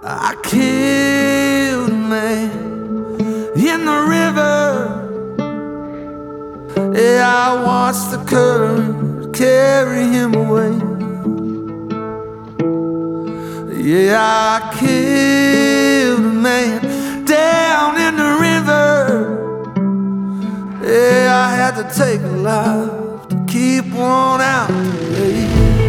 I killed a man in the river. Yeah, I watched the current carry him away. Yeah, I killed a man down in the river. Yeah, I had to take a life to keep one out today.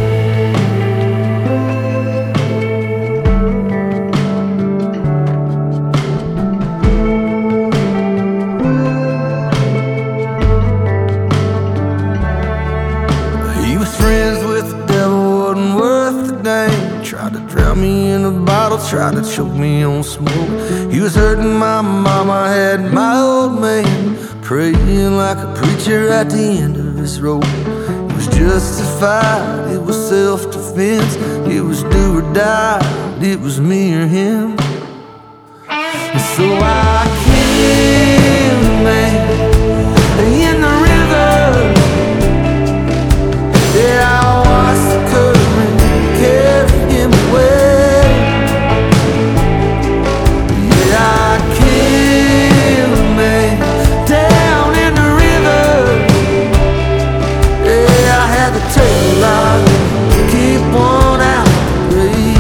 Tried to drown me in a bottle, tried to choke me on smoke. He was hurting my mama, had my old man praying like a preacher at the end of his rope. It was justified, it was self-defense, it was do or die, it was me or him. And so I killed a man in the river. Yeah, I watched the current carry him away. Yeah, I killed a man down in the river. Yeah, I had to take a life to keep one out to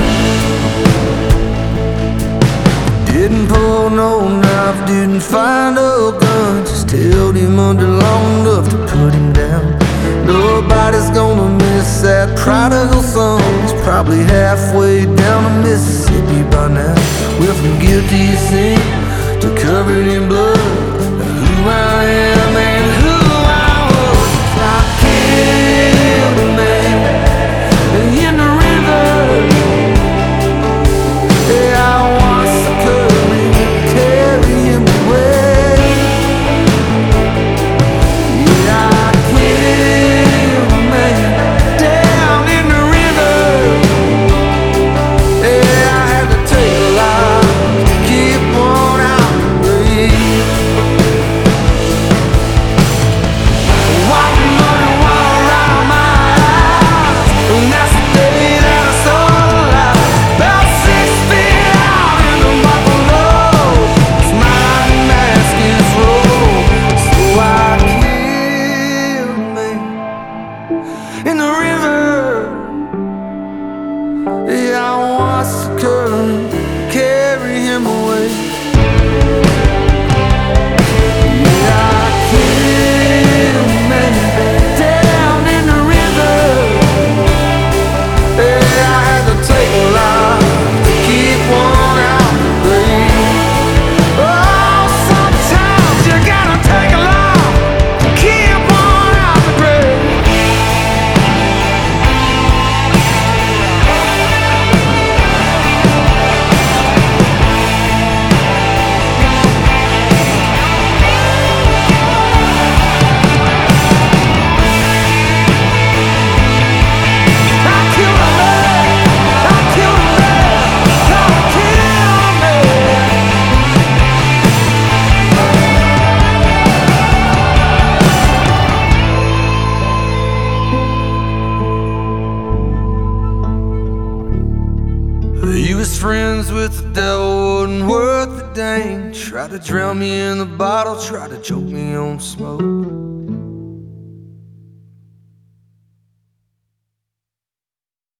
breathe. Didn't pull no knife, didn't find a gun, just held him under long enough to put him down. Nobody's gonna miss that prodigal son. He's probably halfway down the Mississippi by now. Went from guilty of sin to covered in blood. Who I am and who I was. I killed a man in the river. Yeah, I watched the current carry him away. Yeah, I killed a man down in the river. Yeah, I had to take a life to keep one out to breathe. White money all around my eyes, and that's the day that I saw the light. About 6 feet out in the buffalo, it's my mask is rolled. So I killed a man in the river. Yeah, I watched the current carry him away. Yeah, I killed a man down in the river. Yeah, I had to take a life to keep one out to breathe. Oh, sometimes you gotta take a life to keep one out to breathe. I killed a man, I killed a man, I killed a man. He was friends with the devil, wasn't worth the dang. Tried to drown me in the bottle, tried to choke me on smoke.